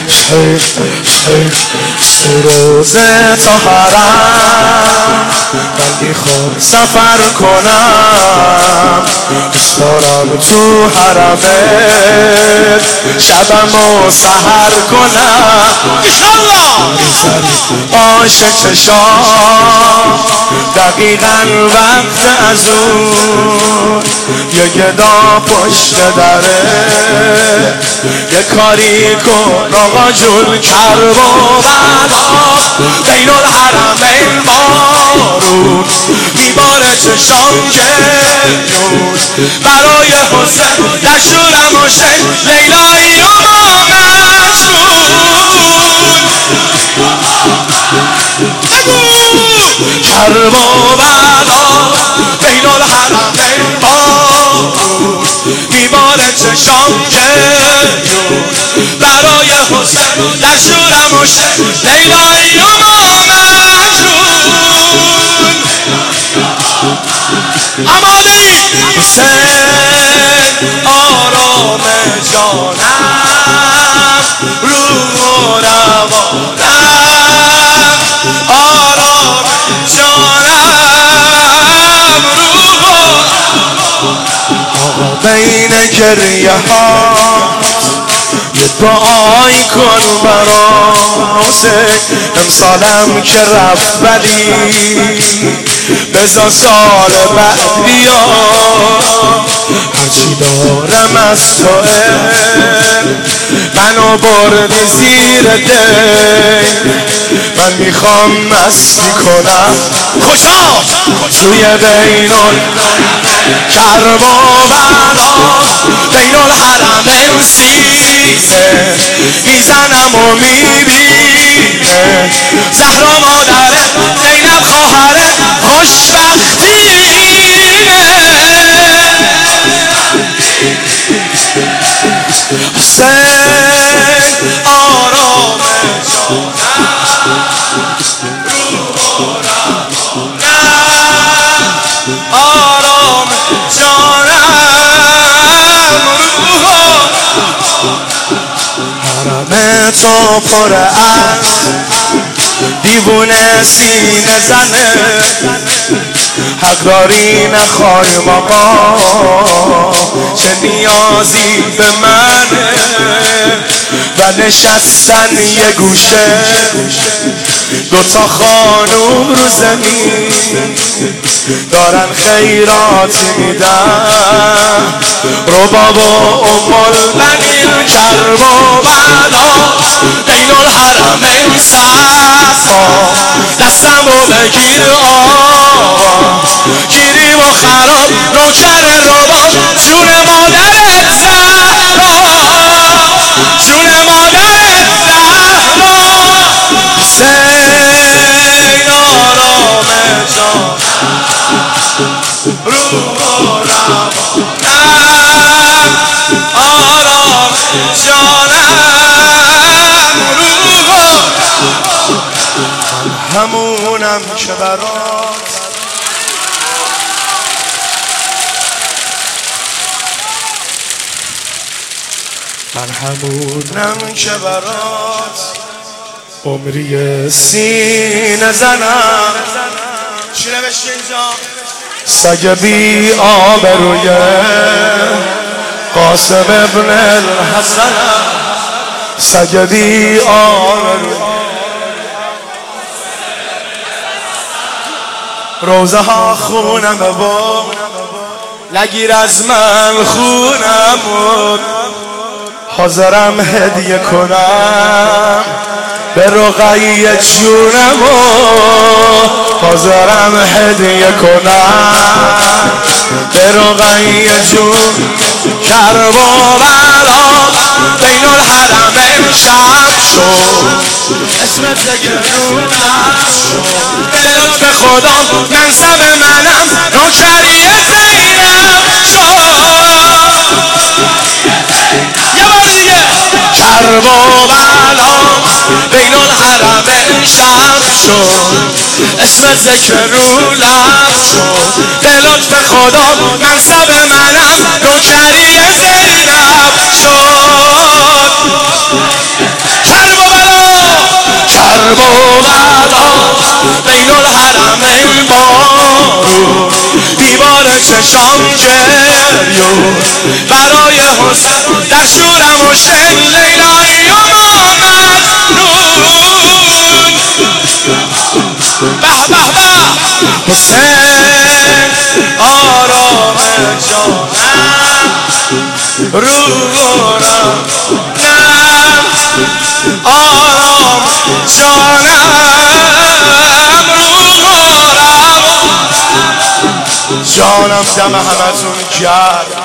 روزه تا حرم من میخوام سفر کنم دوست دارم تو حرمت شبمو سحر کنم ایشالله عاشق چشام دقیقا وقت ازون یه گدا پشت دره یه کاری کن آقا جون کرب و بلا بین الحرمین بارون میباره چشام جنون برای حسین دشورم و شن لیلایی و مجنون کرب و بلا بین الحرمین بارون میباره چشام جنون برای حسین دشورم و شن لیلایی و مجنون امالی حسین آرام جانم روح و روانم آرام جانم روح و آقا بین گریه ها یه دعایی کن برام حسین امسالم که رفت ولی بذار سال بعد بیا هرچی دارم از توه منو بردی زیر دل من میخوام مستی کنم کجا توی بین کرب و بلا بین الحرمین سینه میزنم و میبینه زهرا مادره زینب خواهره خوشبختینه حسین آرام جانم آرام جانم روح حرم تو پر از دیوونه سینه زنه حق داری نخوایم آقا چه نیازی به منه و نشستن یه گوشه دوتا خانوم رو زمین دارن خیرات میدن رباب و ام البنین کرب و بلا بین الحرمین صفا دستم رو بگیر آقا گیریم و خراب نوکر رباب جون مادرت زهرا جون مادرت زهرا حسین آرام جانم روح و روانم آرام جانم روح و همونم که برات من همونم که برات عمری سینه زنم چی نوشته اینجا؟ سگ بی آبروی قاسم ابن الحسن سگ بی آبروی روزه ها خونم بود نگیر از من خونم بود حاضرم هدیه کنم به رقیه جونم حاضرم هدیه کنم به رقیه جون کرب و بلا بین الحرمین شب شد اسمت زگرونم شد به لطف خدا منصب منم نوکریه زینب شد یه بار دیگه کرب و بلا بین الحرمین شب شد اسم ذکر رو لب شد به لطف خدا منصب منم نوکری زینب شد شرب و بلا بین الحرمین بارون دیوار چشام گریون برای حسین دستورم و شن لیلایی و مجنون به به به حسین آرام جانم روحم نم آرام جانم روحم جانم دم همتون گرم